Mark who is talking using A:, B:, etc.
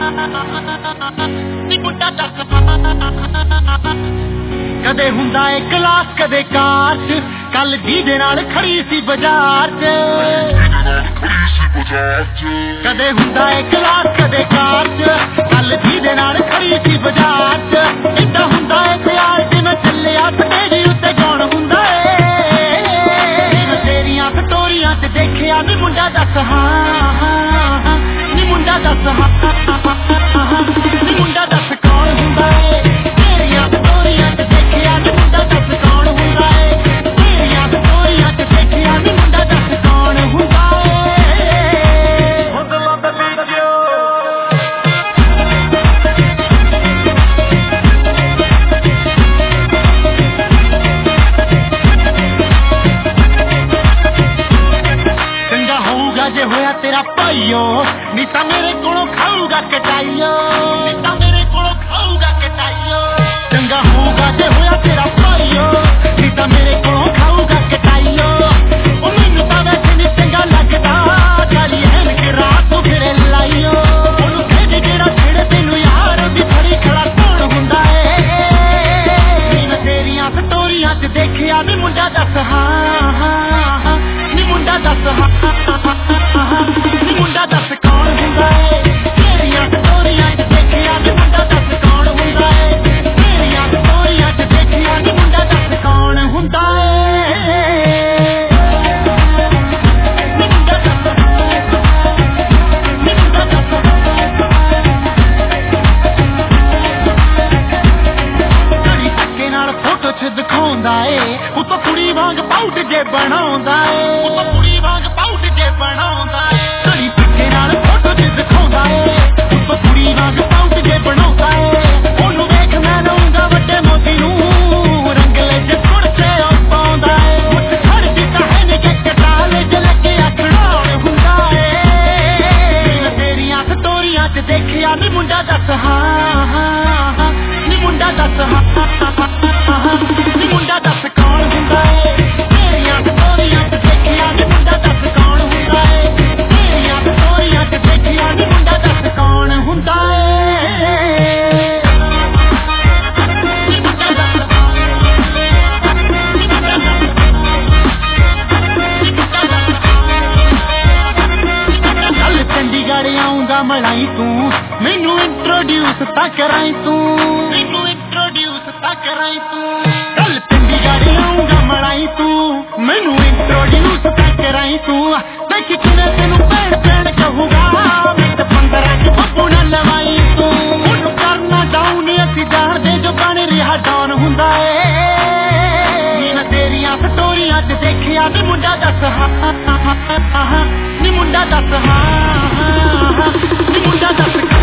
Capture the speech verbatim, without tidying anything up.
A: कदे हुंदा है क्लास कदे कार च कल जीदे नाल खड़ी सी बाजार च कदे हुंदा है क्लास कदे कार च कल जीदे नाल खड़ी सी बाजार च इदा हुंदा है प्यार जिवें चलिया स्टेज उत्ते कौन हुंदा है तेरियां स्टोरियां च देखिया नी मुंडा दस हां नी मुंडा दस हां नी मुंडा दस कौन हुंदा है तेरियां स्टोरियां च देखिया नी मुंडा दस कौन हुंदा है तेरियां स्टोरियां च देखिया नी मुंडा दस कौन हुंदा है हुंदला दा वीडियो चंगा होऊगा जे होया तेरा भाईओ नी तां मेरे कोलों खाऊगा कटाईओ नी तां मेरे कोलों खाऊगा कटाईओ चंगा होऊगा जे होया तेरा भाईओ नी तां मेरे कोलों खाऊगा कटाईओ ओ मैनू तां वैसे नी चंगा लगदा काली ऐनक रात नूं फिरे लाईओ ओनू कह दे जेड़ा छेड़े तैनू यार ओदी फड़ी खड़ा कौन हुंदा है मैं तेरियां स्टोरियां च देखिया नी मुंडा दस हां नी मुंडा दस हां नी मुंडा दस कौन हुंदा है तेरियां स्टोरियां च देखिया नी मुंडा दस कौन हुंदा है तेरियां स्टोरियां च देखिया नी मुंडा दस कौन हुंदा है नी मुंडा दस नी मुंडा दस कड़ी धक्के नाल फोटो च दिखाउंदा है उत्तों कुड़ी वांग पाउट जे बनाउंदा है उत्तों कुड़ी वांग पाउट जे बनाउंदा है कड़ी धक्के नाल फोटो च दिखाउंदा है उत्तों कुड़ी वांग पाउट जे बनाउंदा है ओनू वेख मैं लाऊंगा वड्डे मोती नूं रंगले च कुड़ते ओ पाउंदा है मुठ छड़दी तां है नी कि कटाले च लगे खड़ाउण हुंदा है तेरियां स्टोरियां च देखिया नी मुंडा दस हां नी मुंडा दस हां नी मुंडा दस कौन हुंदा है तेरियां स्टोरियां च देखिया नी मुंडा दस कौन हुंदा है तेरियां स्टोरियां च देखिया नी मुंडा दस कौन हुंदा है नी मुंडा दस नी मुंडा दस नी मुंडा दस कल चंडीगढ़ आऊंगा मलाई तू मैनू इंट्रोड्यूस तां कराई तू मैनू इंट्रोड्यूस तां कराई तू कल चंडीगढ़ आऊंगा मलाई तू मैनू इंट्रोड्यूस तां कराई तू देख किने तेनू भैन भैन कहूगा मैं ते पंद्रह च बब्बू ना लवाई तू ओनू करना डाउन असी जाणदे जो बन रिहा डॉन हुंदा है मैं तेरियां स्टोरियां च देखिया नी मुंडा दस हां नी मुंडा दस हां नी मुंडा दस